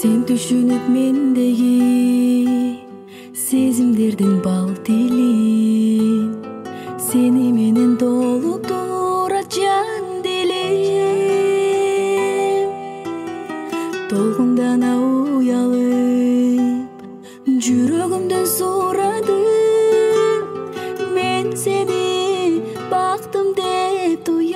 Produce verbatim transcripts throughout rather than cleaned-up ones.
Sen түшүнүп мендеги сезимдердин бал тилин, сени менен толуктурат жан дилим. Толкундана уялып жүрөгүмдөн сурадым, мен сени бактым деп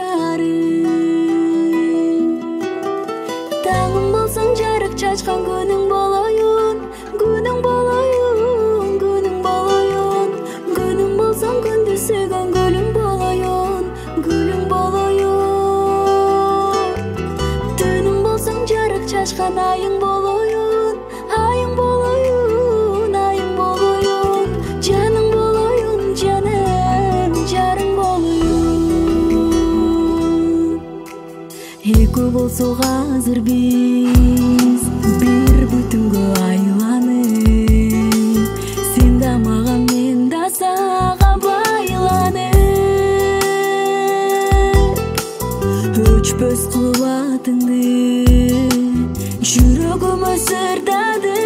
туярым. Таңым болсоң жарык чачкан күнүң болоюн, күнүң болоюн, күнүң болоюн. Күнүң болсоң күндү сүйгөн гүлүң болоюн, гүлүң болоюн. Түнүң болсоң жарык чачкан айың болоюн, айың болоюн, айың болоюн. Жаның болоюн, жаным, жарың болоюн. Экөө болсок азыр биз бир бүтүнгө айланып, сен да мага, мен да сага байланып. Өчпөс кубатыңды жүрөгүмө сырдадым.